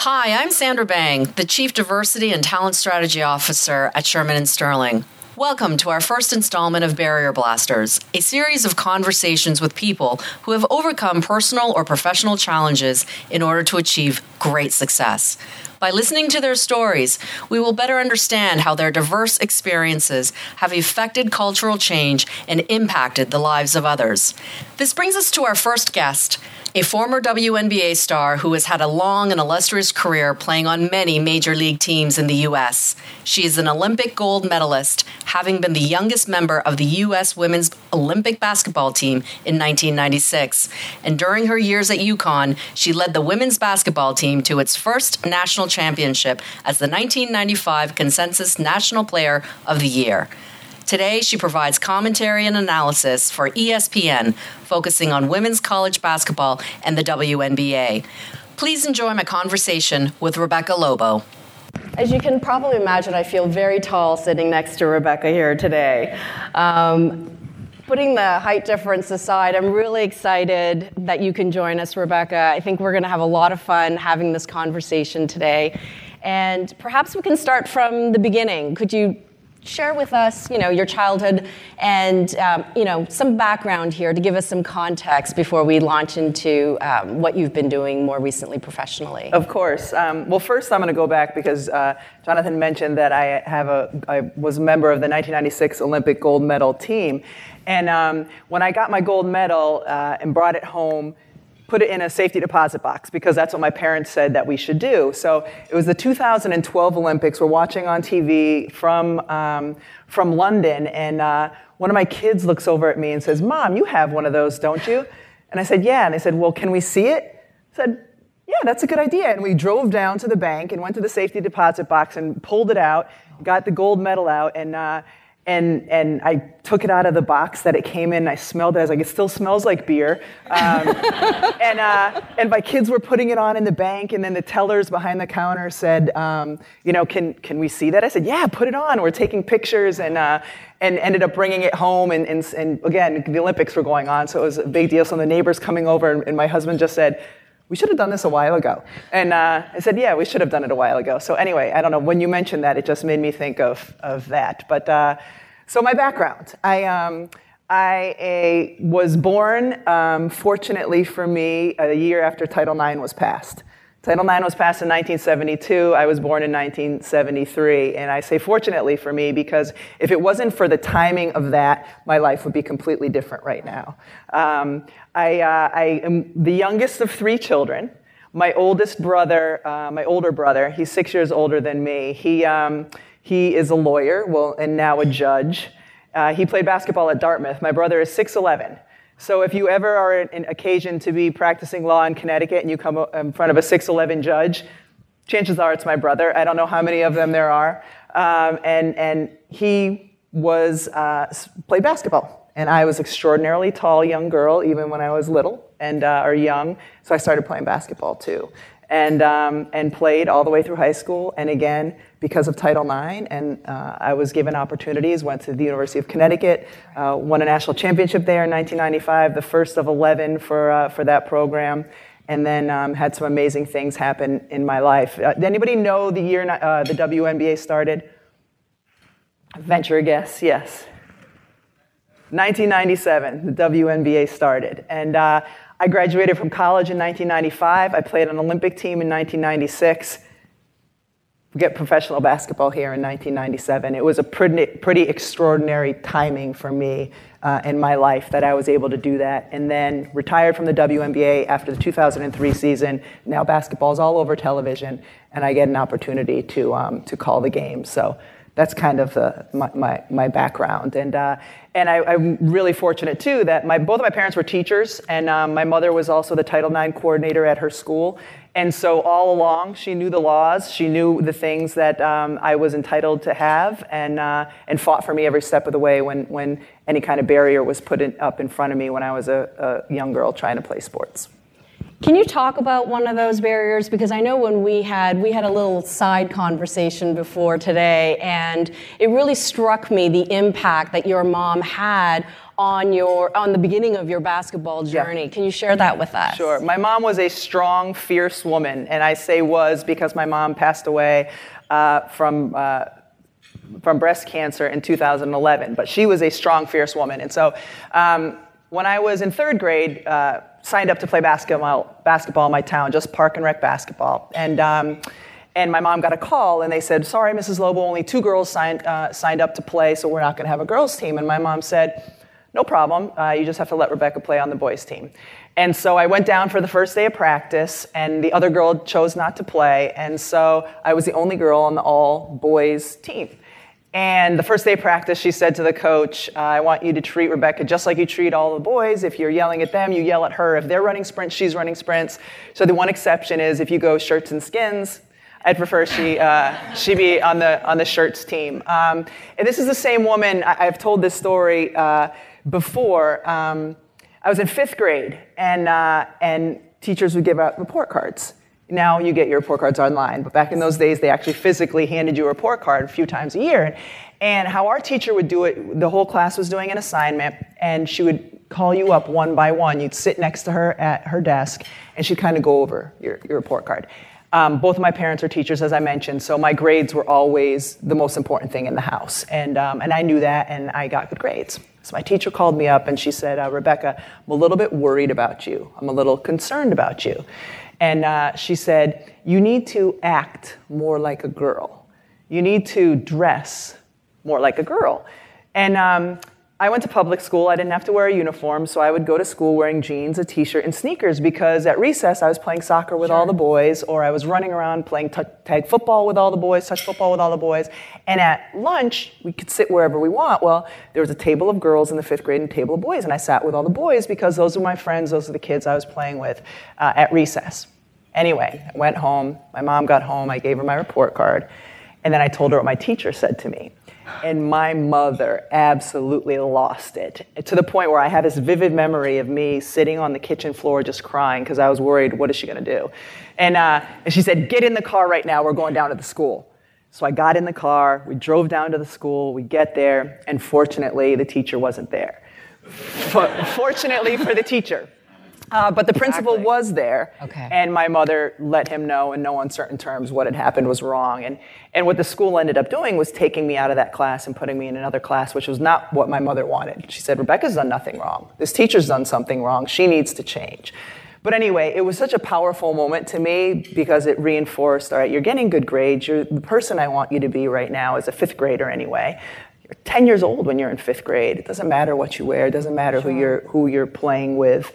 Hi, I'm Sandra Bang, the Chief Diversity and Talent Strategy Officer at Shearman & Sterling. Welcome to our first installment of Barrier Blasters, a series of conversations with people who have overcome personal or professional challenges in order to achieve great success. By listening to their stories, we will better understand how their diverse experiences have affected cultural change and impacted the lives of others. This brings us to our first guest, a former WNBA star who has had a long and illustrious career playing on many major league teams in the U.S. She is an Olympic gold medalist, having been the youngest member of the U.S. women's Olympic basketball team in 1996. And during her years at UConn, she led the women's basketball team to its first national championship as the 1995 Consensus National Player of the Year. Today, she provides commentary and analysis for ESPN, focusing on women's college basketball and the WNBA. Please enjoy my conversation with Rebecca Lobo. As you can probably imagine, I feel very tall sitting next to Rebecca here today. Putting the height difference aside, I'm really excited that you can join us, Rebecca. I think we're going to have a lot of fun having this conversation today. And perhaps we can start from the beginning. Could you share with us, your childhood and, some background here to give us some context before we launch into what you've been doing more recently professionally? Of course. Well, first I'm going to go back because Jonathan mentioned that I was a member of the 1996 Olympic gold medal team. And when I got my gold medal and brought it home, put it in a safety deposit box because that's what my parents said that we should do. So it was the 2012 Olympics. We're watching on TV from London, and one of my kids looks over at me and says, "Mom, you have one of those, don't you?" And I said, "Yeah." And they said, "Well, can we see it?" I said, "Yeah, that's a good idea." And we drove down to the bank and went to the safety deposit box and pulled it out, got the gold medal out, and I took it out of the box that it came in. I smelled it. I was like, it still smells like beer. And my kids were putting it on in the bank, and then the tellers behind the counter said, can we see that? I said, yeah, put it on. We're taking pictures, and ended up bringing it home. And again, the Olympics were going on, so it was a big deal. So the neighbors coming over, and my husband just said, "We should have done this a while ago." And I said, yeah, we should have done it a while ago. So anyway, I don't know, when you mentioned that, it just made me think of that. But so my background, I was born, fortunately for me, a year after Title IX was passed. Title IX was passed in 1972. I was born in 1973. And I say fortunately for me because if it wasn't for the timing of that, my life would be completely different right now. I am the youngest of three children. My oldest brother, my older brother, he's 6 years older than me. He is a lawyer, and now a judge. He played basketball at Dartmouth. My brother is 6'11". So if you ever are an occasion to be practicing law in Connecticut and you come in front of a 6'11" judge, chances are it's my brother. I don't know how many of them there are. And he played basketball. And I was extraordinarily tall young girl, even when I was little or young. So I started playing basketball too. And played all the way through high school, and again, because of Title IX, and I was given opportunities, went to the University of Connecticut, won a national championship there in 1995, the first of 11 for that program, and then had some amazing things happen in my life. Did anybody know the year the WNBA started? Venture a guess, yes. 1997, the WNBA started, and I graduated from college in 1995. I played on an Olympic team in 1996. We get professional basketball here in 1997. It was a pretty extraordinary timing for me in my life that I was able to do that. And then retired from the WNBA after the 2003 season. Now basketball is all over television, and I get an opportunity to call the game. So that's kind of my background. And I'm really fortunate, too, that both of my parents were teachers, and my mother was also the Title IX coordinator at her school. And so all along, she knew the laws, she knew the things that I was entitled to have, and fought for me every step of the way when any kind of barrier was put up in front of me when I was a young girl trying to play sports. Can you talk about one of those barriers? Because I know when we had a little side conversation before today, and it really struck me the impact that your mom had on the beginning of your basketball journey. Yeah. Can you share that with us? Sure. My mom was a strong, fierce woman, and I say was because my mom passed away from breast cancer in 2011. But she was a strong, fierce woman, and so when I was in third grade, signed up to play basketball in my town, just park and rec basketball. And my mom got a call, and they said, sorry, Mrs. Lobo, only 2 girls signed up to play, so we're not going to have a girls' team. And my mom said, no problem. You just have to let Rebecca play on the boys' team. And so I went down for the first day of practice, and the other girl chose not to play. And so I was the only girl on the all-boys team. And the first day of practice, she said to the coach, I want you to treat Rebecca just like you treat all the boys. If you're yelling at them, you yell at her. If they're running sprints, she's running sprints. So the one exception is if you go shirts and skins, I'd prefer she be on the shirts team. And this is the same woman. I've told this story before. I was in 5th grade, and teachers would give out report cards. Now you get your report cards online, but back in those days, they actually physically handed you a report card a few times a year. And how our teacher would do it, the whole class was doing an assignment, and she would call you up one by one. You'd sit next to her at her desk, and she'd kind of go over your report card. Both of my parents are teachers, as I mentioned, so my grades were always the most important thing in the house. And I knew that, and I got good grades. So my teacher called me up, and she said, Rebecca, I'm a little bit worried about you. I'm a little concerned about you. And she said, you need to act more like a girl. You need to dress more like a girl. And I went to public school. I didn't have to wear a uniform, so I would go to school wearing jeans, a t-shirt, and sneakers because at recess I was playing soccer with all the boys, or I was running around playing tag football with all the boys, touch football with all the boys. And at lunch, we could sit wherever we want. Well, there was a table of girls in the 5th grade and a table of boys, and I sat with all the boys because those were my friends, those are the kids I was playing with at recess. Anyway, I went home. My mom got home. I gave her my report card, and then I told her what my teacher said to me. And my mother absolutely lost it, to the point where I have this vivid memory of me sitting on the kitchen floor just crying because I was worried, what is she going to do? And she said, get in the car right now, we're going down to the school. So I got in the car, we drove down to the school, we get there, and fortunately, the teacher wasn't there. Fortunately for the teacher. But the principal was there, and my mother let him know in no uncertain terms what had happened was wrong. And what the school ended up doing was taking me out of that class and putting me in another class, which was not what my mother wanted. She said, Rebecca's done nothing wrong. This teacher's done something wrong. She needs to change. But anyway, it was such a powerful moment to me because it reinforced, all right, you're getting good grades. You're the person I want you to be right now as a 5th grader anyway. You're 10 years old when you're in 5th grade. It doesn't matter what you wear. It doesn't matter who you're playing with.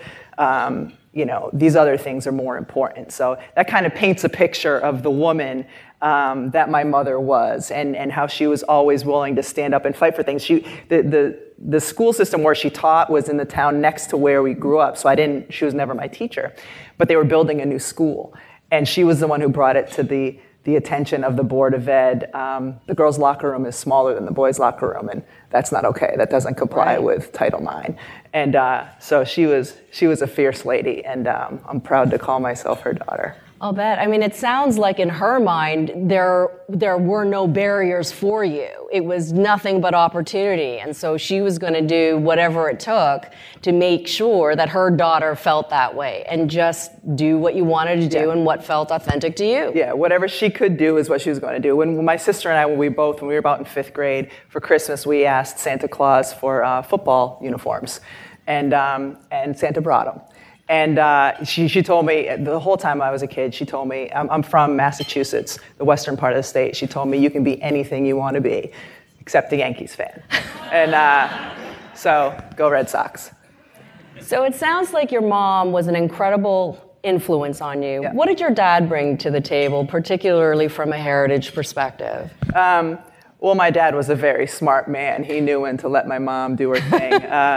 These other things are more important. So that kind of paints a picture of the woman that my mother was, and how she was always willing to stand up and fight for things. The school system where she taught was in the town next to where we grew up, so she was never my teacher. But they were building a new school, and she was the one who brought it to the attention of the Board of Ed. The girls' locker room is smaller than the boys' locker room, and that's not okay. That doesn't comply with Title IX. And so she was a fierce lady, and I'm proud to call myself her daughter. I'll bet. I mean, it sounds like in her mind, there were no barriers for you. It was nothing but opportunity. And so she was going to do whatever it took to make sure that her daughter felt that way and just do what you wanted to do and what felt authentic to you. Yeah, whatever she could do is what she was going to do. When my sister and I, when we were about in 5th grade, for Christmas, we asked Santa Claus for football uniforms. And Santa brought them. And she told me, the whole time I was a kid, she told me, I'm from Massachusetts, the western part of the state. She told me, you can be anything you want to be, except a Yankees fan. And so, go Red Sox. So it sounds like your mom was an incredible influence on you. Yeah. What did your dad bring to the table, particularly from a heritage perspective? Well, my dad was a very smart man. He knew when to let my mom do her thing.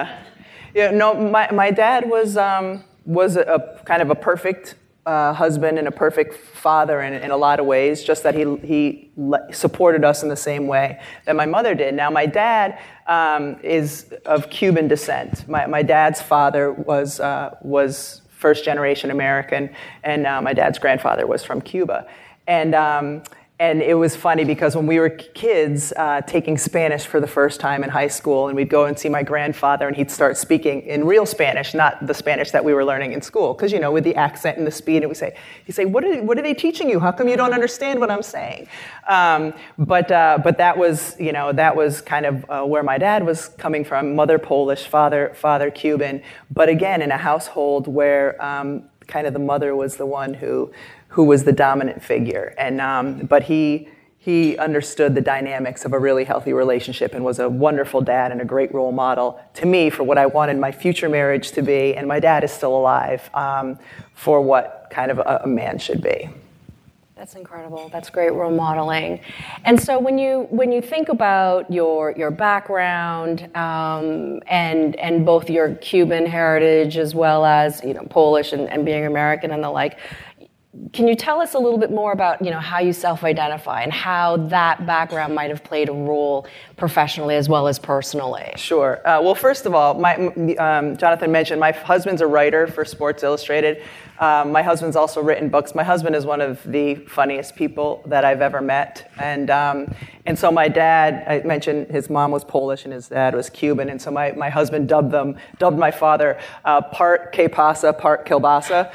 My dad was a kind of a perfect husband and a perfect father in a lot of ways, just that he supported us in the same way that my mother did. Now, my dad is of Cuban descent. My dad's father was first-generation American, and my dad's grandfather was from Cuba. And it was funny because when we were kids taking Spanish for the first time in high school, and we'd go and see my grandfather, and he'd start speaking in real Spanish, not the Spanish that we were learning in school, because, you know, with the accent and the speed, and he'd say, what are they teaching you? How come you don't understand what I'm saying? But that was, you know, that was kind of where my dad was coming from, mother Polish, father Cuban, but again, in a household where kind of the mother was the one who was the dominant figure, and but he understood the dynamics of a really healthy relationship and was a wonderful dad and a great role model to me for what I wanted my future marriage to be, and my dad is still alive for what kind of a man should be. That's incredible. That's great role modeling. And so when you think about your background and both your Cuban heritage as well as, you know, Polish and being American and the like, can you tell us a little bit more about, you know, how you self-identify and how that background might have played a role professionally as well as personally? Sure. Well, first of all, Jonathan mentioned my husband's a writer for Sports Illustrated. My husband's also written books. My husband is one of the funniest people that I've ever met, and so my dad, I mentioned his mom was Polish and his dad was Cuban, and so my husband dubbed my father part que pasa, part kielbasa.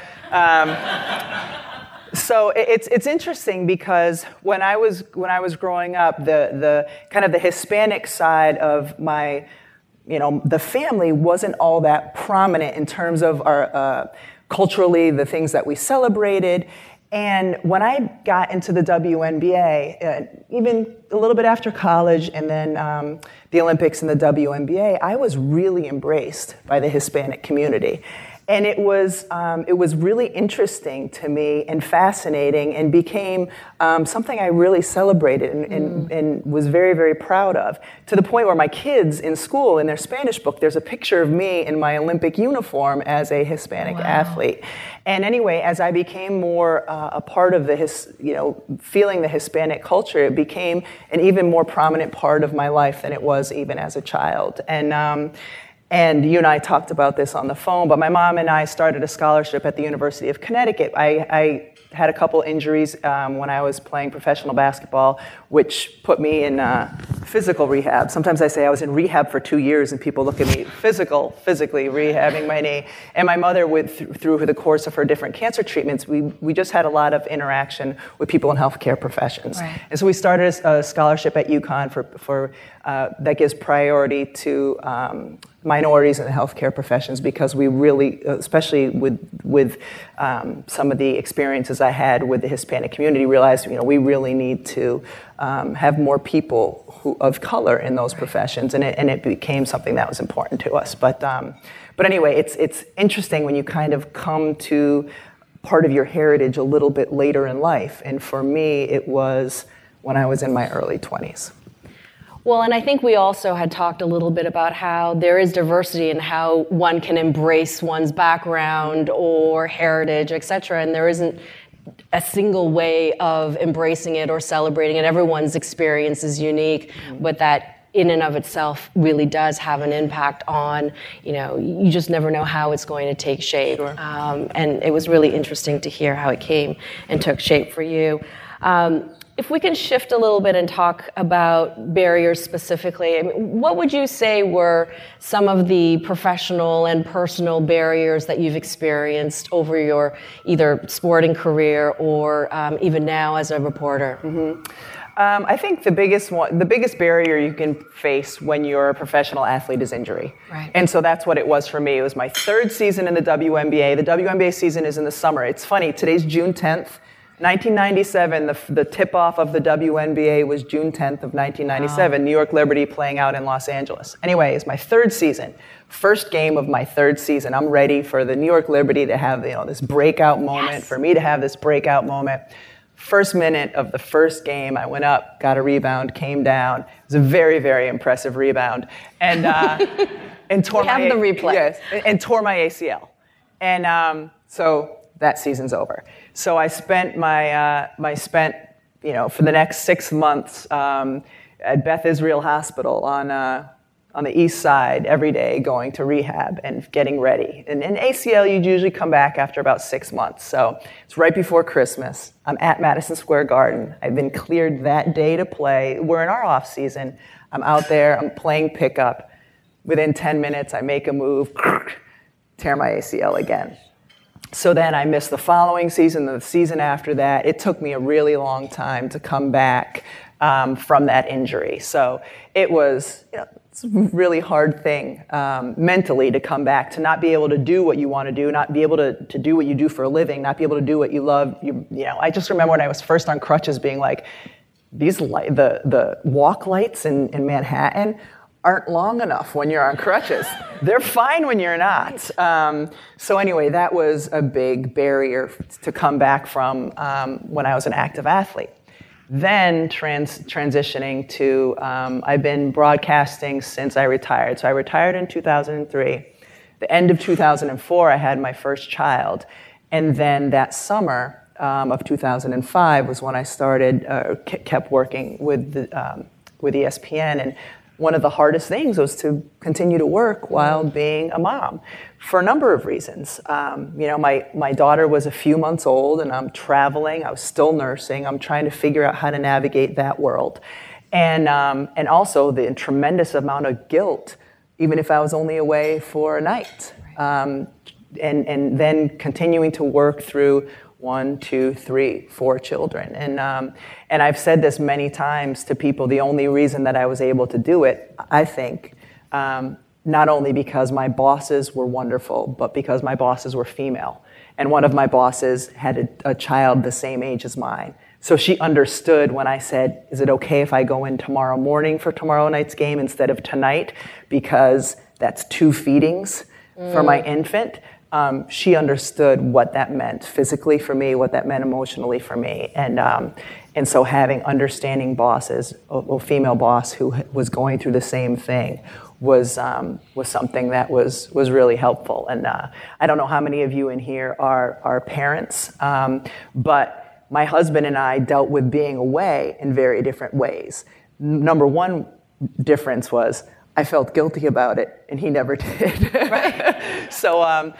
So it's interesting because when I was growing up, the kind of the Hispanic side of my, you know, the family wasn't all that prominent in terms of our culturally the things that we celebrated. And when I got into the WNBA, even a little bit after college, and then the Olympics and the WNBA, I was really embraced by the Hispanic community. And it was really interesting to me and fascinating, and became something I really celebrated and was very, very proud of, to the point where my kids in school, in their Spanish book, there's a picture of me in my Olympic uniform as a Hispanic athlete. And anyway, as I became more a part of feeling the Hispanic culture, it became an even more prominent part of my life than it was even as a child. And you and I talked about this on the phone, but my mom and I started a scholarship at the University of Connecticut. I had a couple injuries when I was playing professional basketball, which put me in physical rehab. Sometimes I say I was in rehab for 2 years, and people look at me physically rehabbing my knee. And my mother, through the course of her different cancer treatments, we just had a lot of interaction with people in healthcare professions. Right. And so we started a scholarship at UConn for that gives priority to minorities in the healthcare professions, because we really, especially with some of the experiences I had with the Hispanic community, realized, you know, we really need to have more people of color in those professions, and it became something that was important to us. But anyway, it's interesting when you kind of come to part of your heritage a little bit later in life, and for me, it was when I was in my early 20s. Well, and I think we also had talked a little bit about how there is diversity in how one can embrace one's background or heritage, et cetera, and there isn't a single way of embracing it or celebrating it. Everyone's experience is unique, but that in and of itself really does have an impact on, you know, you just never know how it's going to take shape. Sure. And it was really interesting to hear how it came and took shape for you. If we can shift a little bit and talk about barriers specifically, I mean, what would you say were some of the professional and personal barriers that you've experienced over your either sporting career or even now as a reporter? Mm-hmm. I think the biggest barrier you can face when you're a professional athlete is injury. Right. And so that's what it was for me. It was my third season in the WNBA. The WNBA season is in the summer. It's funny, today's June 10th. 1997, the tip-off of the WNBA was June 10th of 1997, wow. New York Liberty playing out in Los Angeles. Anyway, it's my third season, first game of my third season. I'm ready for the New York Liberty to have, you know, this breakout moment, yes. For me to have this breakout moment. First minute of the first game, I went up, got a rebound, came down. It was a very, very impressive rebound. And tore my the replay. Yes, and tore my ACL. And so that season's over. So I spent for the next 6 months at Beth Israel Hospital on on the east side every day going to rehab and getting ready. And in ACL, you usually come back after about 6 months. So it's right before Christmas. I'm at Madison Square Garden. I've been cleared that day to play. We're in our off season. I'm out there, I'm playing pickup. Within 10 minutes, I make a move, tear my ACL again. So then I missed the following season, the season after that. It took me a really long time to come back from that injury. So it was, it's a really hard thing mentally to come back, to not be able to do what you want to do, not be able to do what you do for a living, not be able to do what you love. I just remember when I was first on crutches being like, the walk lights in Manhattan aren't long enough when you're on crutches. They're fine when you're not. So anyway, that was a big barrier to come back from when I was an active athlete. Then transitioning to, I've been broadcasting since I retired. So I retired in 2003. The end of 2004, I had my first child. And then that summer of 2005 was when I started, kept working with ESPN. And one of the hardest things was to continue to work while being a mom for a number of reasons. My daughter was a few months old and I'm traveling. I was still nursing. I'm trying to figure out how to navigate that world. And also the tremendous amount of guilt, even if I was only away for a night. And then continuing to work through 1, 2, 3, 4 children. And I've said this many times to people, the only reason that I was able to do it, I think, not only because my bosses were wonderful, but because my bosses were female. And one of my bosses had a child the same age as mine. So she understood when I said, is it okay if I go in tomorrow morning for tomorrow night's game instead of tonight? Because that's 2 feedings for my infant. She understood what that meant physically for me, what that meant emotionally for me. And so having understanding bosses, a female boss who was going through the same thing was something that was really helpful. And I don't know how many of you in here are parents, but my husband and I dealt with being away in very different ways. Number one difference was I felt guilty about it, and he never did. Right. So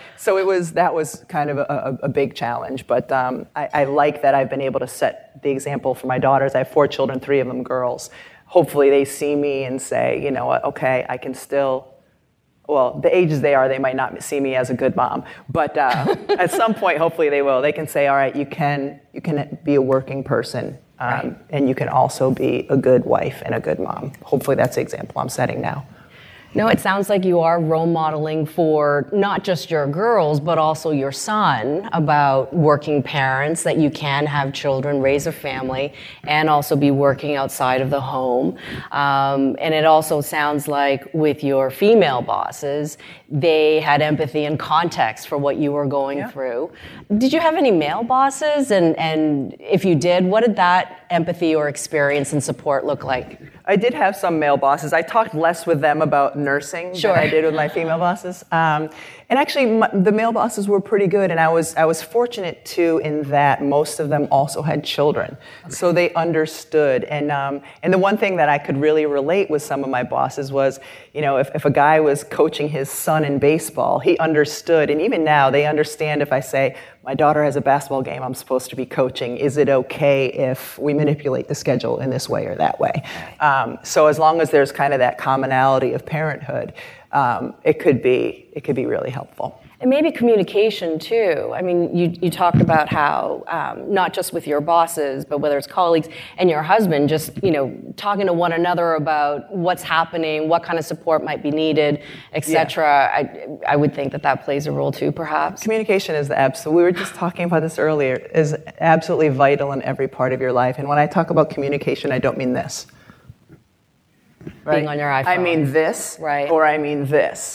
that was kind of a big challenge. But I like that I've been able to set the example for my daughters. I have 4 children, 3 of them girls. Hopefully they see me and say, you know what, okay, I can still, well, the ages they are, they might not see me as a good mom. But at some point, hopefully they will. They can say, all right, you can be a working person. Right. And you can also be a good wife and a good mom. Hopefully that's the example I'm setting now. No, it sounds like you are role modeling for not just your girls, but also your son about working parents, that you can have children, raise a family, and also be working outside of the home. And it also sounds like with your female bosses, they had empathy and context for what you were going through. Did you have any male bosses? And if you did, what did that empathy or experience and support look like? I did have some male bosses. I talked less with them about nursing than I did with my female bosses. And actually, the male bosses were pretty good, and I was fortunate too in that most of them also had children, so they understood. And the one thing that I could really relate with some of my bosses was, if a guy was coaching his son in baseball, he understood, and even now they understand if I say, my daughter has a basketball game I'm supposed to be coaching, is it okay if we manipulate the schedule in this way or that way? So as long as there's kind of that commonality of parenthood, it could be really helpful. And maybe communication too. I mean, you talked about how not just with your bosses, but whether it's colleagues and your husband, just talking to one another about what's happening, what kind of support might be needed, etc. Yeah. I would think that plays a role too, perhaps. Communication is we were just talking about this earlier, is absolutely vital in every part of your life. And when I talk about communication, I don't mean this. Right? Being on your iPhone. I mean this, right? Or I mean this,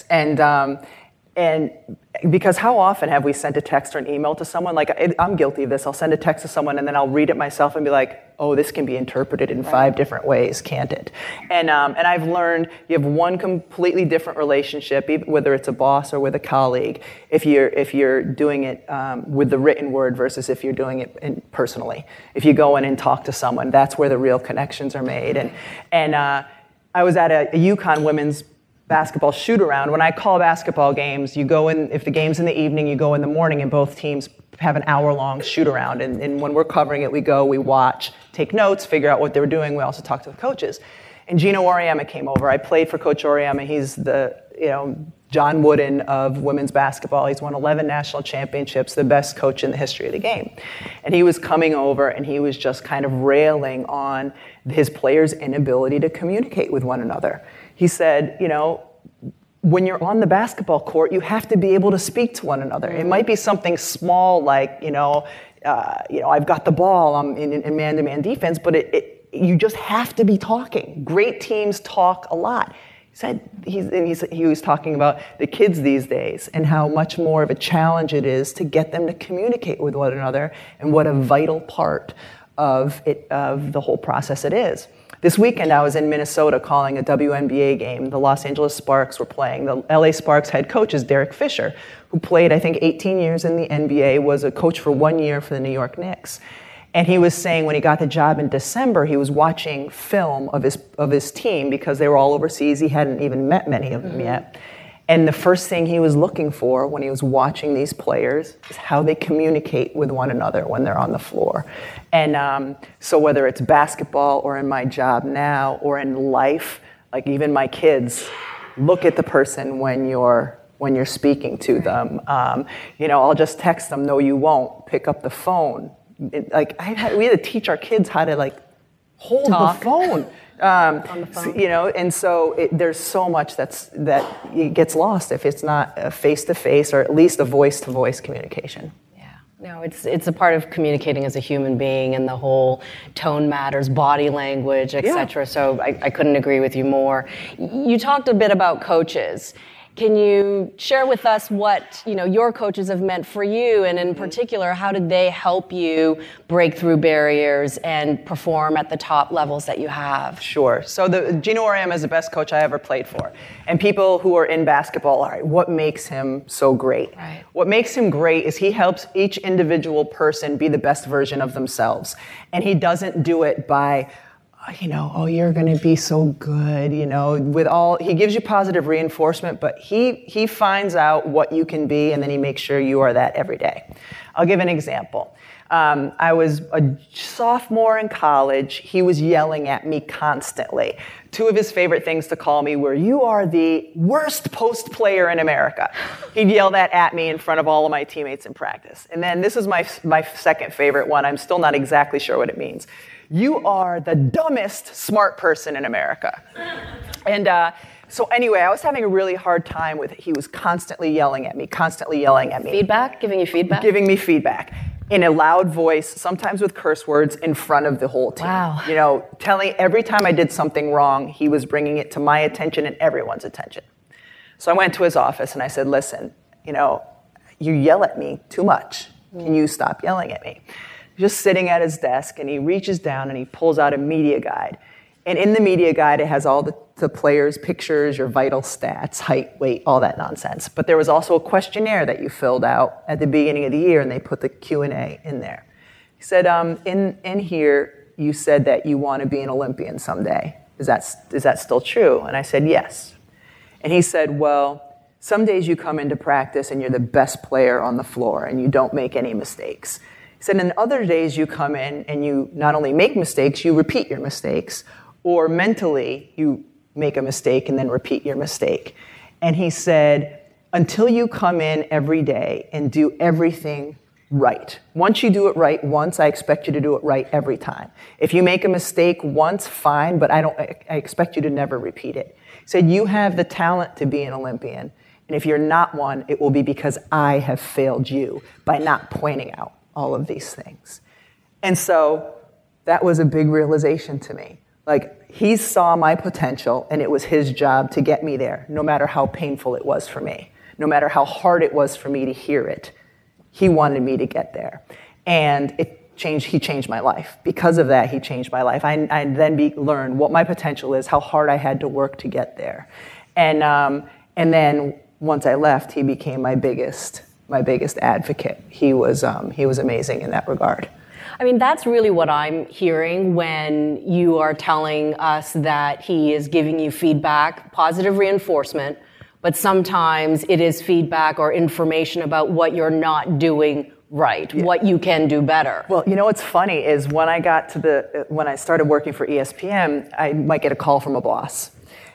and because how often have we sent a text or an email to someone? Like, I'm guilty of this. I'll send a text to someone and then I'll read it myself and be like, oh, this can be interpreted in 5 different ways, can't it? And I've learned you have one completely different relationship, whether it's a boss or with a colleague, if you're doing it with the written word versus if you're doing it personally. If you go in and talk to someone, that's where the real connections are made. And I was at a UConn women's basketball shoot-around. When I call basketball games, you go in, if the game's in the evening, you go in the morning, and both teams have an hour-long shoot-around. And when we're covering it, we go, we watch, take notes, figure out what they were doing. We also talk to the coaches. And Geno Auriemma came over. I played for Coach Auriemma. He's the, John Wooden of women's basketball. He's won 11 national championships, the best coach in the history of the game. And he was coming over, and he was just kind of railing on his players' inability to communicate with one another. He said, when you're on the basketball court, you have to be able to speak to one another. It might be something small like, I've got the ball, I'm in man-to-man defense, but you just have to be talking. Great teams talk a lot. He was talking about the kids these days and how much more of a challenge it is to get them to communicate with one another, and what a vital part of the whole process it is. This weekend, I was in Minnesota calling a WNBA game. The Los Angeles Sparks were playing. The LA Sparks head coach is Derek Fisher, who played, I think, 18 years in the NBA, was a coach for 1 year for the New York Knicks. And he was saying when he got the job in December, he was watching film of his team because they were all overseas. He hadn't even met many of them yet. And the first thing he was looking for when he was watching these players is how they communicate with one another when they're on the floor. And so whether it's basketball or in my job now or in life, like even my kids, look at the person when you're speaking to them. I'll just text them, no, you won't. Pick up the phone. We had to teach our kids how to hold the phone. On the phone. And so there's so much that it gets lost if it's not a face-to-face or at least a voice-to-voice communication. Yeah, no, it's a part of communicating as a human being, and the whole tone matters, body language, etc. Yeah. So I couldn't agree with you more. You talked a bit about coaches. Can you share with us what your coaches have meant for you, and in particular, how did they help you break through barriers and perform at the top levels that you have? Sure. So Geno Auriemma is the best coach I ever played for. And people who are in basketball, all right, what makes him so great? Right. What makes him great is he helps each individual person be the best version of themselves. And he doesn't do it by you're going to be so good, he gives you positive reinforcement, but he finds out what you can be, and then he makes sure you are that every day. I'll give an example. I was a sophomore in college. He was yelling at me constantly. Two of his favorite things to call me were, "You are the worst post player in America." He'd yell that at me in front of all of my teammates in practice. And then this is my second favorite one. I'm still not exactly sure what it means. "You are the dumbest smart person in America." And so anyway, I was having a really hard time with it. He was constantly yelling at me. Feedback? Giving you feedback? Giving me feedback in a loud voice, sometimes with curse words, in front of the whole team. Wow. Telling every time I did something wrong, he was bringing it to my attention and everyone's attention. So I went to his office and I said, "Listen, you yell at me too much. Can you stop yelling at me?" Just sitting at his desk, and he reaches down and he pulls out a media guide. And in the media guide, it has all the players' pictures, your vital stats, height, weight, all that nonsense. But there was also a questionnaire that you filled out at the beginning of the year, and they put the Q&A in there. He said, in here, you said that you want to be an Olympian someday. Is that still true? And I said, yes. And he said, well, some days you come into practice and you're the best player on the floor and you don't make any mistakes. He said, and other days you come in and you not only make mistakes, you repeat your mistakes, or mentally you make a mistake and then repeat your mistake. And he said, until you come in every day and do everything right. Once you do it right once, I expect you to do it right every time. If you make a mistake once, fine, but I expect you to never repeat it. He said, you have the talent to be an Olympian, and if you're not one, it will be because I have failed you by not pointing out all of these things. And so that was a big realization to me. Like, he saw my potential, and it was his job to get me there, no matter how painful it was for me, no matter how hard it was for me to hear it. He wanted me to get there. And he changed my life. Because of that, he changed my life. I then learned what my potential is, how hard I had to work to get there. And then once I left, he became my biggest advocate. He was amazing in that regard. I mean, that's really what I'm hearing when you are telling us that he is giving you feedback, positive reinforcement, but sometimes it is feedback or information about what you're not doing right, what you can do better. Well, you know what's funny is when I started working for ESPN, I might get a call from a boss.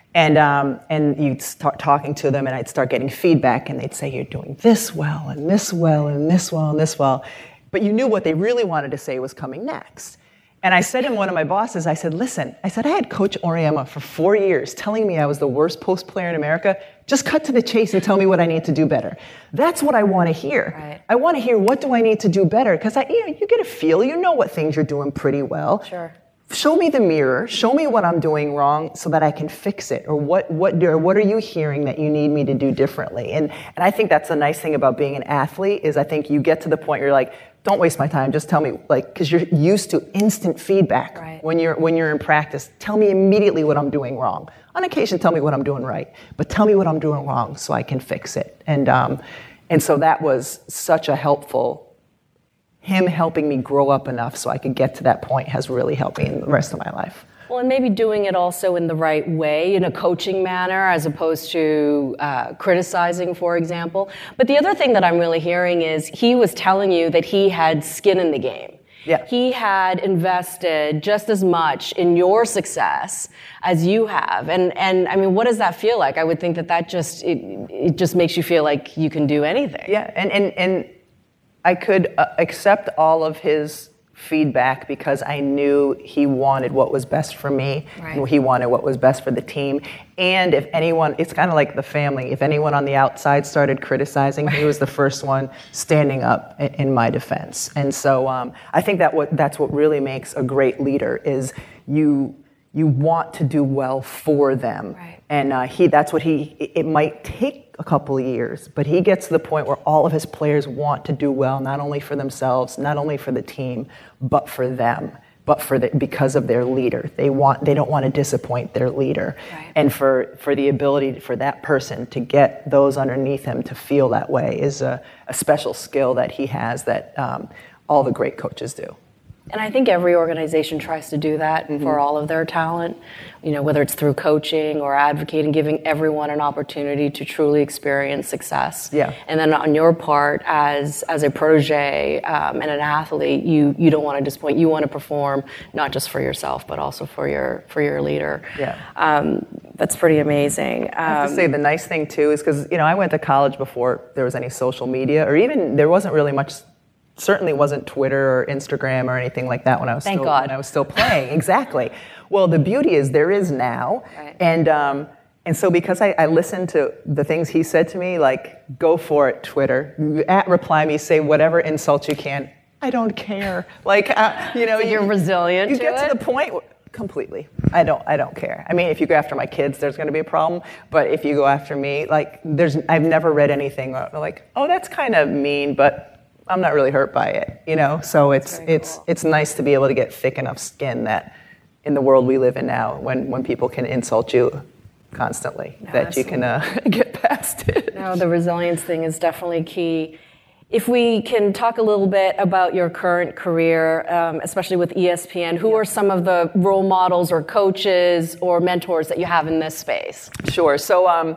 And you'd start talking to them, and I'd start getting feedback, and they'd say, you're doing this well, and this well, and this well, and this well. But you knew what they really wanted to say was coming next. And I said to one of my bosses, I said, listen, I had Coach Auriemma for 4 years telling me I was the worst post player in America. Just cut to the chase and tell me what I need to do better. That's what I want to hear. Right. I want to hear, what do I need to do better? Because you get a feel, you know what things you're doing pretty well. Sure. Show me the mirror. Show me what I'm doing wrong so that I can fix it. Or what are you hearing that you need me to do differently? And I think that's the nice thing about being an athlete is I think you get to the point where you're like, don't waste my time. Just tell me, because you're used to instant feedback. Right. When you're in practice. Tell me immediately what I'm doing wrong. On occasion, tell me what I'm doing right, but tell me what I'm doing wrong so I can fix it. And so that was such a helpful. Him helping me grow up enough so I could get to that point has really helped me in the rest of my life. Well, and maybe doing it also in the right way, in a coaching manner, as opposed to criticizing, for example. But the other thing that I'm really hearing is he was telling you that he had skin in the game. Yeah. He had invested just as much in your success as you have. And I mean, what does that feel like? I would think that just, it just makes you feel like you can do anything. Yeah, and I could accept all of his feedback because I knew he wanted what was best for me. Right. And he wanted what was best for the team. And if anyone, it's kind of like the family, if anyone on the outside started criticizing, he was the first one standing up in my defense. And so I think that's what really makes a great leader is you want to do well for them. Right. And it might take a couple of years, but he gets to the point where all of his players want to do well, not only for themselves, not only for the team, but for them, because of their leader. They don't want to disappoint their leader. Right. And for the ability for that person to get those underneath him to feel that way is a special skill that he has that all the great coaches do. And I think every organization tries to do that for all of their talent, whether it's through coaching or advocating, giving everyone an opportunity to truly experience success. Yeah. And then on your part, as a protege and an athlete, you don't want to disappoint. You want to perform not just for yourself, but also for your leader. Yeah. That's pretty amazing. I have to say the nice thing too is because I went to college before there was any social media, or even there wasn't really much. Certainly wasn't Twitter or Instagram or anything like that when I was still playing. Exactly. Well, the beauty is there is now, right. And so because I listened to the things he said to me, like go for it, Twitter, reply me, say whatever insults you can. I don't care. Like so you're resilient. You get to the point. Completely. I don't care. I mean, if you go after my kids, there's going to be a problem. But if you go after me, I've never read anything like, oh, that's kind of mean, but I'm not really hurt by it, So it's nice to be able to get thick enough skin that in the world we live in now, when people can insult you constantly, that you can get past it. No, the resilience thing is definitely key. If we can talk a little bit about your current career, especially with ESPN, who are some of the role models or coaches or mentors that you have in this space? Sure. So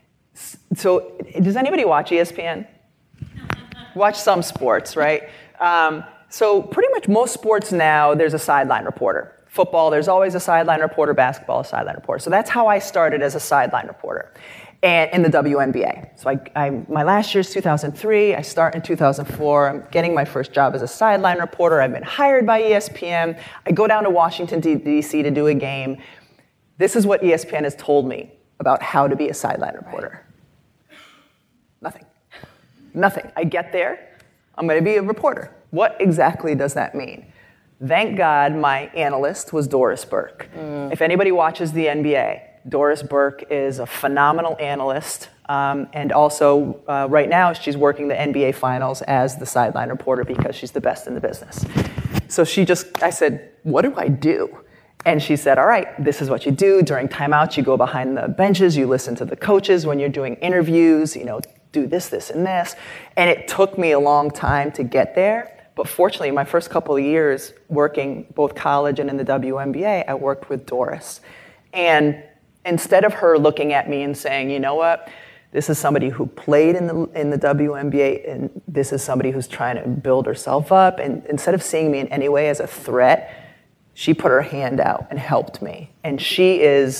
does anybody watch ESPN? Watch some sports, right? So pretty much most sports now, there's a sideline reporter. Football, there's always a sideline reporter. Basketball, a sideline reporter. So that's how I started as a sideline reporter, and in the WNBA. So my last year is 2003. I start in 2004. I'm getting my first job as a sideline reporter. I've been hired by ESPN. I go down to Washington, D.C. to do a game. This is what ESPN has told me about how to be a sideline reporter. Right. Nothing. I get there, I'm going to be a reporter. What exactly does that mean? Thank God my analyst was Doris Burke. If anybody watches the NBA, Doris Burke is a phenomenal analyst, and also right now she's working the NBA Finals as the sideline reporter because she's the best in the business. So I said, what do I do? And she said, all right, this is what you do. During timeouts, you go behind the benches, you listen to the coaches when you're doing interviews, do this, this, and this. And it took me a long time to get there, But fortunately, my first couple of years working both college and in the WNBA, I worked with Doris. And instead of her looking at me and saying, you know what, this is somebody who played in the WNBA, and this is somebody who's trying to build herself up, and instead of seeing me in any way as a threat, she put her hand out and helped me. And she is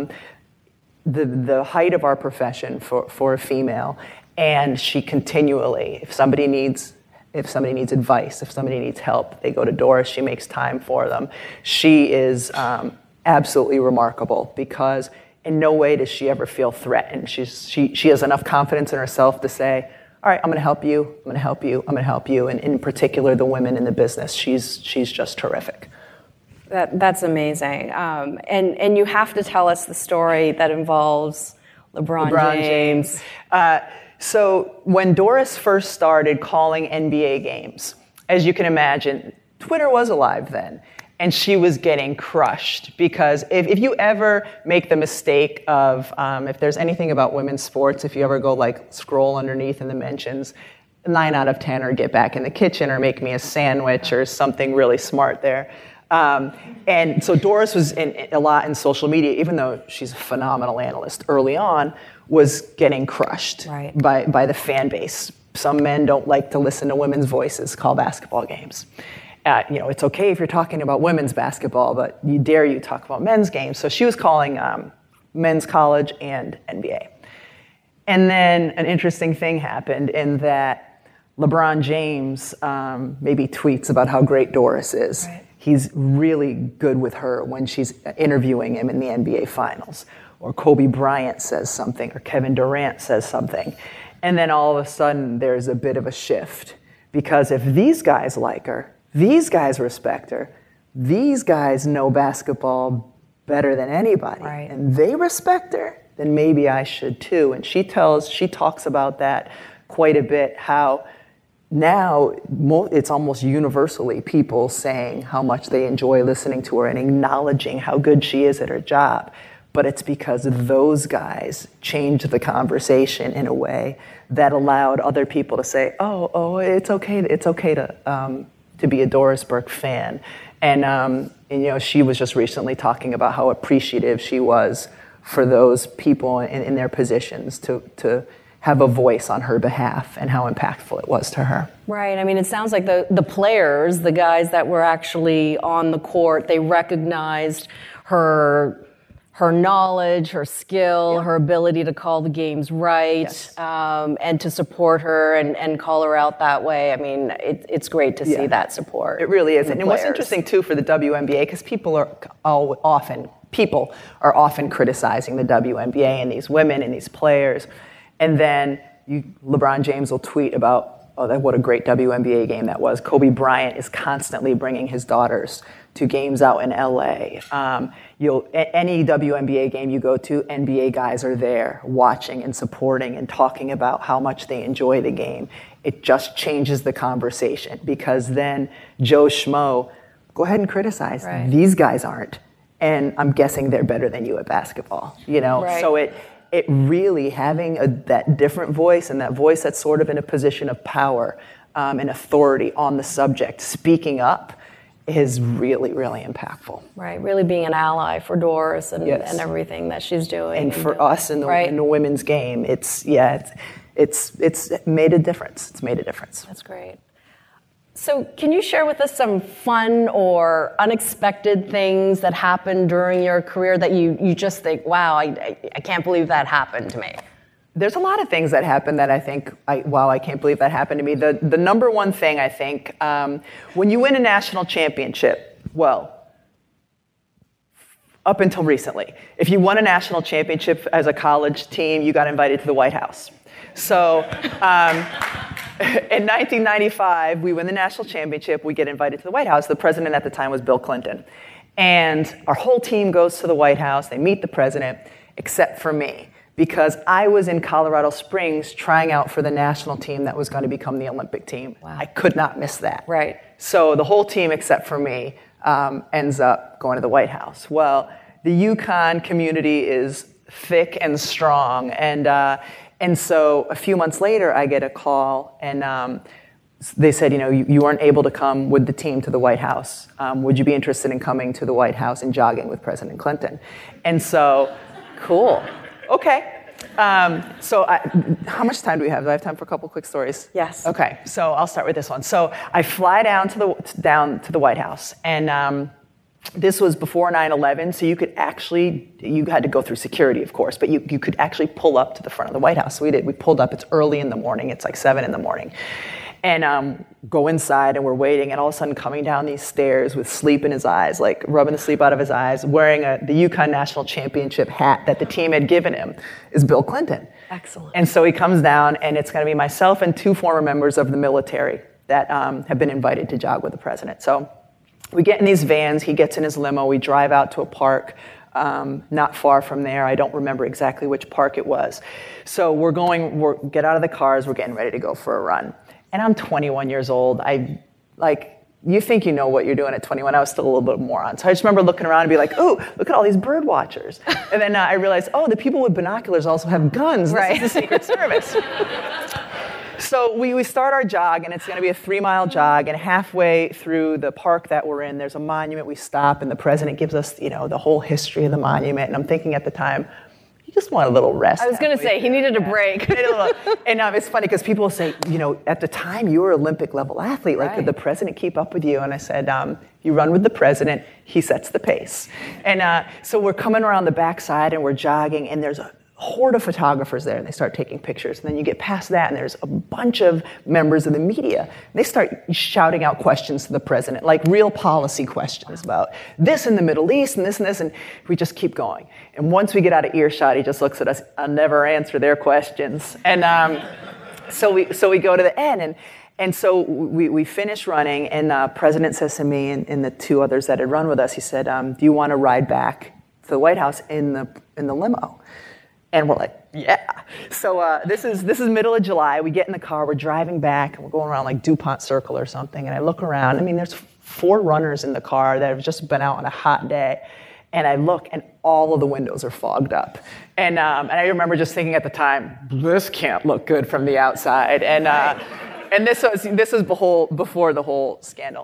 the height of our profession for a female, and she continually, if somebody needs advice, if somebody needs help, they go to Doris. She makes time for them. She is absolutely remarkable because in no way does she ever feel threatened. She has enough confidence in herself to say, all right, I'm going to help you, I'm going to help you, I'm going to help you. And in particular, the women in the business, she's just terrific. That's amazing. And you have to tell us the story that involves LeBron James. So when Doris first started calling NBA games, as you can imagine, Twitter was alive then. And she was getting crushed because if you ever make the mistake of, if there's anything about women's sports, if you ever go scroll underneath in the mentions, 9 out of 10 are get back in the kitchen or make me a sandwich or something really smart there. And so Doris was a lot in social media, even though she's a phenomenal analyst early on, was getting crushed by the fan base. Some men don't like to listen to women's voices call basketball games. It's okay if you're talking about women's basketball, but you talk about men's games. So she was calling men's college and NBA. And then an interesting thing happened in that LeBron James maybe tweets about how great Doris is. Right. He's really good with her when she's interviewing him in the NBA Finals. Or Kobe Bryant says something, or Kevin Durant says something. And then all of a sudden, there's a bit of a shift. Because if these guys like her, these guys respect her, these guys know basketball better than anybody, and they respect her, then maybe I should too. And she talks about that quite a bit, how now it's almost universally people saying how much they enjoy listening to her and acknowledging how good she is at her job. But it's because those guys changed the conversation in a way that allowed other people to say, oh, it's okay to be a Doris Burke fan. And she was just recently talking about how appreciative she was for those people in their positions to have a voice on her behalf and how impactful it was to her. Right. I mean, it sounds like the players, the guys that were actually on the court, they recognized her knowledge, her skill, her ability to call the games right, and to support her and call her out that way. I mean, it's great to see that support. It really is. And what's interesting, too, for the WNBA, because people are often criticizing the WNBA and these women and these players, and then LeBron James will tweet about, what a great WNBA game that was. Kobe Bryant is constantly bringing his daughters to games out in LA. Any WNBA game you go to, NBA guys are there watching and supporting and talking about how much they enjoy the game. It just changes the conversation because then Joe Schmo, go ahead and criticize. Right. These guys aren't. And I'm guessing they're better than you at basketball. Right. So it really having that different voice and that voice that's sort of in a position of power and authority on the subject, speaking up, is really, really impact's Right, really being an ally for Doris and everything that she's doing. And for us in the women's game, it's made a difference. It's made a difference. That's great. So can you share with us some fun or unexpected things that happened during your career that you just think, wow, I can't believe that happened to me? There's a lot of things that happen that I think, wow, I can't believe that happened to me. The number one thing, I think, when you win a national championship, up until recently, if you won a national championship as a college team, you got invited to the White House. So in 1995, we win the national championship, we get invited to the White House. The president at the time was Bill Clinton. And our whole team goes to the White House, they meet the president, except for me. Because I was in Colorado Springs trying out for the national team that was going to become the Olympic team. Wow. I could not miss that. Right. So the whole team, except for me, ends up going to the White House. Well, the UConn community is thick and strong. And so a few months later, I get a call, and they said, you weren't able to come with the team to the White House. Would you be interested in coming to the White House and jogging with President Clinton? And so, cool. Okay. How much time do we have? Do I have time for a couple quick stories? Yes. Okay, so I'll start with this one. So I fly down to the White House, and this was before 9/11, so you had to go through security, of course, but you could actually pull up to the front of the White House. So we did. We pulled up. It's early in the morning. It's like 7 in the morning. And go inside, and we're waiting, and all of a sudden coming down these stairs with sleep in his eyes, like rubbing the sleep out of his eyes, wearing the UConn National Championship hat that the team had given him, is Bill Clinton. Excellent. And so he comes down, and it's going to be myself and 2 former members of the military that have been invited to jog with the president. So we get in these vans, he gets in his limo, we drive out to a park not far from there. I don't remember exactly which park it was. So we get out of the cars, we're getting ready to go for a run. And I'm 21 years old. You think you know what you're doing at 21. I was still a little bit of a moron. So I just remember looking around and be like, oh, look at all these bird watchers. And then I realized, the people with binoculars also have guns. Right. This is the Secret Service. So we start our jog, and it's going to be a 3-mile jog. And halfway through the park that we're in, there's a monument. We stop, and the president gives us, the whole history of the monument. And I'm thinking at the time, he just wanted a little rest. I was going to say, he needed a break. And it's funny because people say, at the time you were an Olympic level athlete. Like, could the president keep up with you? And I said, you run with the president, he sets the pace. And so we're coming around the backside and we're jogging, and there's a horde of photographers there, and they start taking pictures. And then you get past that, and there's a bunch of members of the media. And they start shouting out questions to the president, like real policy questions about this in the Middle East and this, and we just keep going. And once we get out of earshot, he just looks at us, I'll never answer their questions. And so we go to the end, and so we finish running, and the president says to me and the 2 others that had run with us, he said, do you want to ride back to the White House in the limo? And we're like, yeah. So this is middle of July. We get in the car, we're driving back, and we're going around like DuPont Circle or something. And I look around. There's 4 runners in the car that have just been out on a hot day. And I look, and all of the windows are fogged up. And I remember just thinking at the time, this can't look good from the outside. And this was before the whole scandal.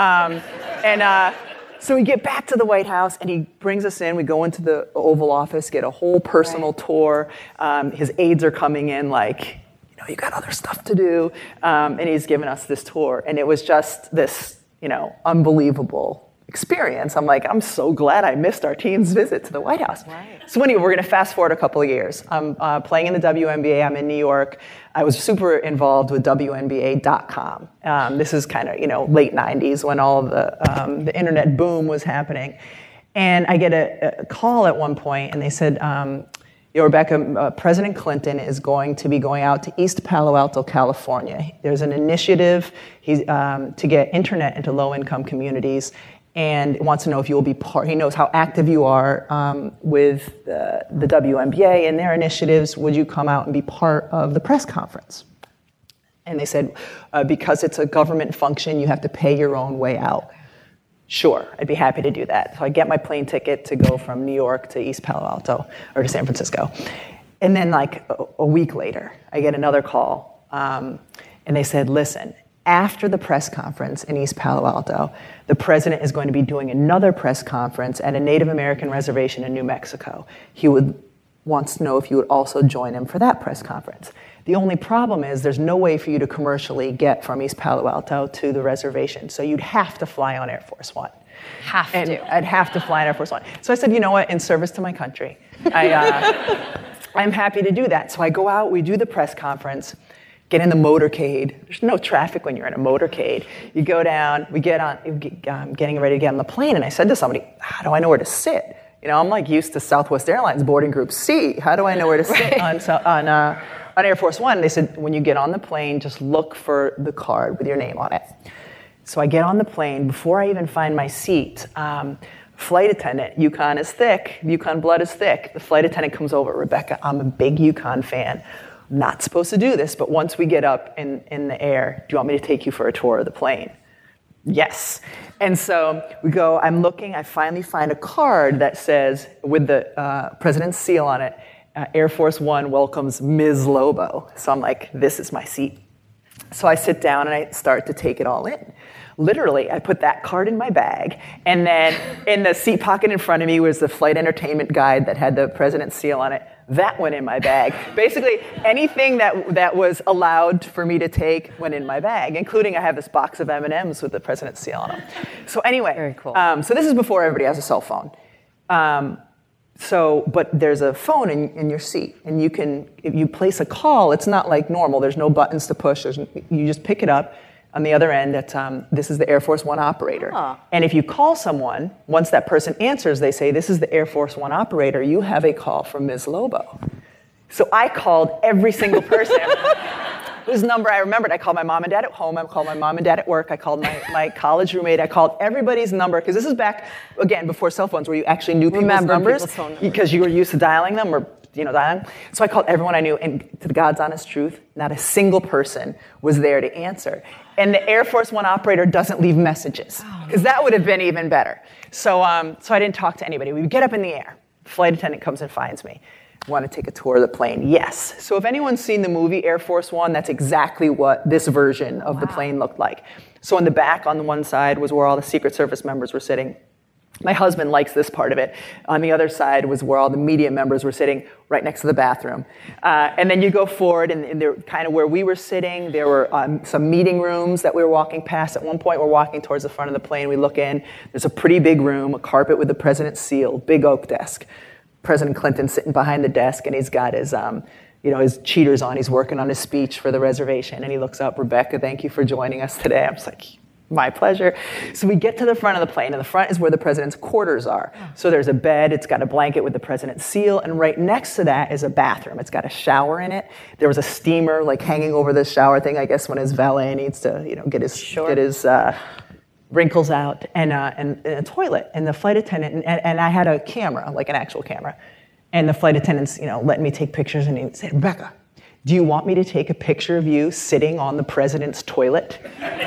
So we get back to the White House, and he brings us in. We go into the Oval Office, get a whole personal tour. His aides are coming in like, you got other stuff to do. And he's giving us this tour. And it was just this, unbelievable experience. I'm like, I'm so glad I missed our team's visit to the White House. Right. So anyway, we're going to fast forward a couple of years. I'm playing in the WNBA. I'm in New York. I was super involved with WNBA.com. This is kind of, late 90s when all of the internet boom was happening. And I get a call at one point, and they said, Rebecca, President Clinton is going to be going out to East Palo Alto, California. There's an initiative to get internet into low-income communities, and wants to know if you will be part. He knows how active you are with the WNBA and their initiatives. Would you come out and be part of the press conference? And they said, because it's a government function, you have to pay your own way out. Sure, I'd be happy to do that. So I get my plane ticket to go from New York to East Palo Alto, or to San Francisco. And then like a week later, I get another call. And they said, listen, after the press conference in East Palo Alto, the president is going to be doing another press conference at a Native American reservation in New Mexico. He wants to know if you would also join him for that press conference. The only problem is there's no way for you to commercially get from East Palo Alto to the reservation, so you'd have to fly on Air Force One. I'd have to fly on Air Force One. So I said, you know what, in service to my country, I'm happy to do that. So I go out, we do the press conference, get in the motorcade. There's no traffic when you're in a motorcade. You go down, we get on, getting ready to get on the plane, and I said to somebody, how do I know where to sit? I'm like used to Southwest Airlines boarding group C. How do I know where to sit on Air Force One? They said, when you get on the plane, just look for the card with your name on it. So I get on the plane. Before I even find my seat, flight attendant, UConn is thick, UConn blood is thick. The flight attendant comes over, Rebecca, I'm a big UConn fan. I'm not supposed to do this, but once we get up in the air, do you want me to take you for a tour of the plane? Yes. And so we go, I'm looking, I finally find a card that says, with the president's seal on it, Air Force One welcomes Ms. Lobo. So I'm like, this is my seat. So I sit down and I start to take it all in. Literally, I put that card in my bag, and then in the seat pocket in front of me was the flight entertainment guide that had the president's seal on it. That went in my bag. Basically, anything that was allowed for me to take went in my bag, including I have this box of M&Ms with the president's seal on them. So anyway, very cool. So this is before everybody has a cell phone. But there's a phone in your seat, and you can, if you place a call, it's not like normal. There's no buttons to push. You just pick it up. On the other end, this is the Air Force One operator. And if you call someone, once that person answers, they say, "This is the Air Force One operator. You have a call from Ms. Lobo." So I called every single person whose number I remembered. I called my mom and dad at home. I called my mom and dad at work. I called my college roommate. I called everybody's number, because this is back, again, before cell phones, where you actually knew people's numbers because you were used to dialing them or dialing. So I called everyone I knew, and to the God's honest truth, not a single person was there to answer. And the Air Force One operator doesn't leave messages, because that would have been even better. So I didn't talk to anybody. We get up in the air. The flight attendant comes and finds me. Want to take a tour of the plane? Yes. So if anyone's seen the movie Air Force One, that's exactly what this version of the plane looked like. So in the back, on the one side, was where all the Secret Service members were sitting. My husband likes this part of it. On the other side was where all the media members were sitting, right next to the bathroom. And then you go forward, and they're kind of where we were sitting. There were some meeting rooms that we were walking past. At one point, we're walking towards the front of the plane. We look in. There's a pretty big room, a carpet with the president's seal, big oak desk. President Clinton sitting behind the desk, and he's got his his cheaters on. He's working on his speech for the reservation. And he looks up, "Rebecca, thank you for joining us today." I'm just like, "My pleasure." So we get to the front of the plane, and the front is where the president's quarters are. So there's a bed, it's got a blanket with the president's seal, and right next to that is a bathroom. It's got a shower in it. There was a steamer like hanging over the shower thing, I guess when his valet needs to, get his wrinkles out, and a toilet. And the flight attendant, and I had a camera, like an actual camera. And the flight attendant's, letting me take pictures, and he said, "Rebecca, do you want me to take a picture of you sitting on the president's toilet?"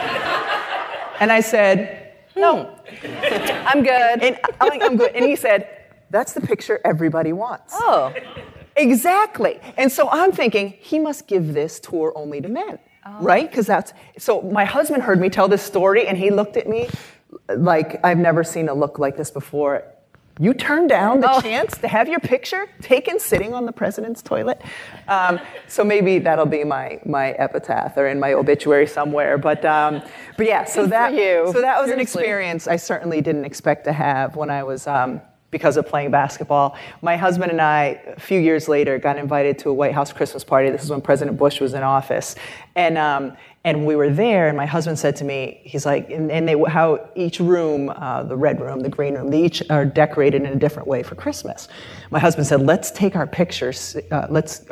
And I said, "No, I'm good." And I'm like, "I'm good." And he said, "That's the picture everybody wants." Oh. Exactly. And so I'm thinking, he must give this tour only to men, right? Because so my husband heard me tell this story, and he looked at me like I've never seen a look like this before. You turned down the chance to have your picture taken sitting on the president's toilet? So maybe that'll be my epitaph or in my obituary somewhere. But yeah, so that was an experience I certainly didn't expect to have when I was, because of playing basketball. My husband and I, a few years later, got invited to a White House Christmas party. This is when President Bush was in office. And we were there, and my husband said to me, he's like, how each room, the red room, the green room, they each are decorated in a different way for Christmas. My husband said, let's take our pictures, let's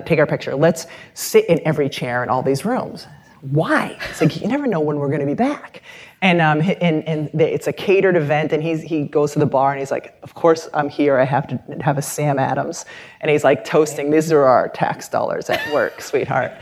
sit in every chair in all these rooms. Why? It's like, you never know when we're going to be back. And it's a catered event, and he goes to the bar, and he's like, of course I'm here, I have to have a Sam Adams. And he's like toasting, these are our tax dollars at work, sweetheart.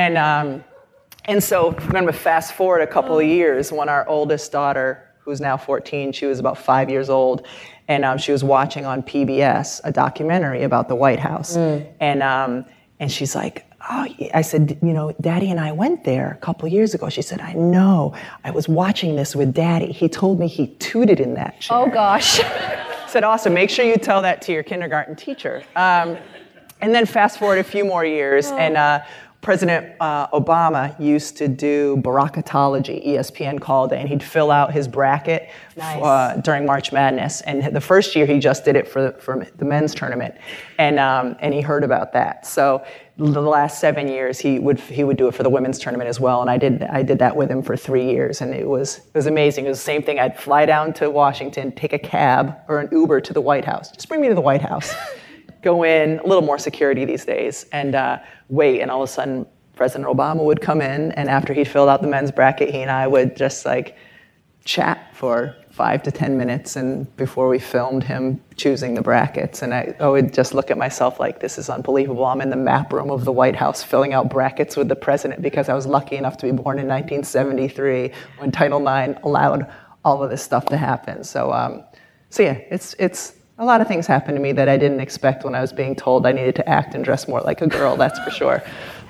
And so I'm going to fast forward a couple of years when our oldest daughter, who's now 14, she was about 5 years old, and she was watching on PBS a documentary about the White House. And she's like, oh, I said, Daddy and I went there a couple of years ago. She said, I know. I was watching this with Daddy. He told me he tooted in that chair. Oh, gosh. I said, awesome. Make sure you tell that to your kindergarten teacher. And then fast forward a few more years, and President Obama used to do Bracketology, ESPN called it, and he'd fill out his bracket during March Madness. And the first year, he just did it for the men's tournament, and he heard about that. So the last 7 years, he would do it for the women's tournament as well. And I did that with him for 3 years, and it was amazing. It was the same thing. I'd fly down to Washington, take a cab or an Uber to the White House. Just bring me to the White House. Go in, a little more security these days, and wait, and all of a sudden President Obama would come in, and after he filled out the men's bracket, he and I would just chat for 5 to 10 minutes, and before we filmed him choosing the brackets, and I would just look at myself like, this is unbelievable. I'm in the map room of the White House filling out brackets with the president because I was lucky enough to be born in 1973 when Title IX allowed all of this stuff to happen. So yeah, it's a lot of things happened to me that I didn't expect when I was being told I needed to act and dress more like a girl, that's for sure.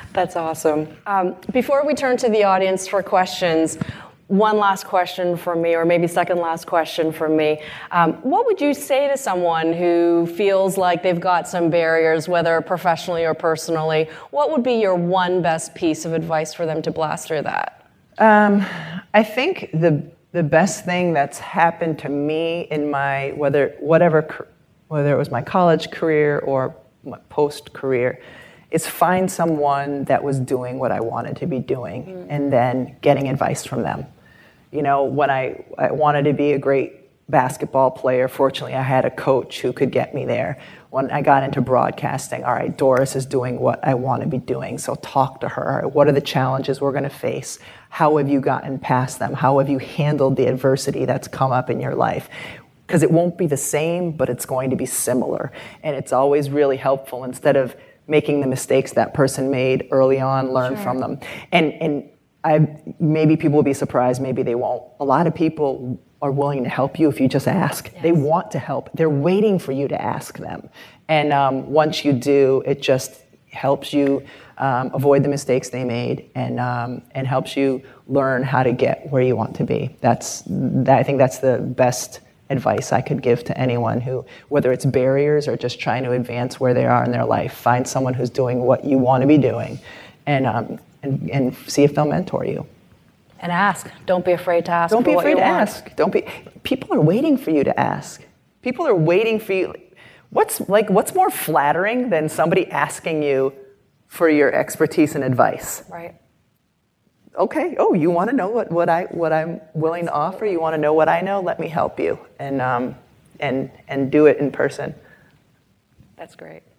That's awesome. Before we turn to the audience for questions, one last question from me, or maybe second last question from me. What would you say to someone who feels like they've got some barriers, whether professionally or personally? What would be your one best piece of advice for them to blast through that? I think the best thing that's happened to me in my whether it was my college career or my post career is find someone that was doing what I wanted to be doing and then getting advice from them. You know, when I wanted to be a great basketball player, fortunately I had a coach who could get me there. When I got into broadcasting, all right, Doris is doing what I want to be doing, so talk to her. What are the challenges we're going to face? How have you gotten past them? How have you handled the adversity that's come up in your life? Because it won't be the same, but it's going to be similar. And it's always really helpful instead of making the mistakes that person made early on, learn from them. And maybe people will be surprised, maybe they won't. A lot of people are willing to help you if you just ask. Yes. They want to help. They're waiting for you to ask them. And once you do, it just helps you avoid the mistakes they made and helps you learn how to get where you want to be. I think that's the best advice I could give to anyone who, whether it's barriers or just trying to advance where they are in their life, find someone who's doing what you want to be doing and see if they'll mentor you. And ask. Don't be afraid to ask. Don't be afraid to ask. People are waiting for you to ask. People are waiting for you. What's more flattering than somebody asking you for your expertise and advice? Right. Okay. Oh, you want to know what I'm willing to offer? You want to know what I know? Let me help you and do it in person. That's great.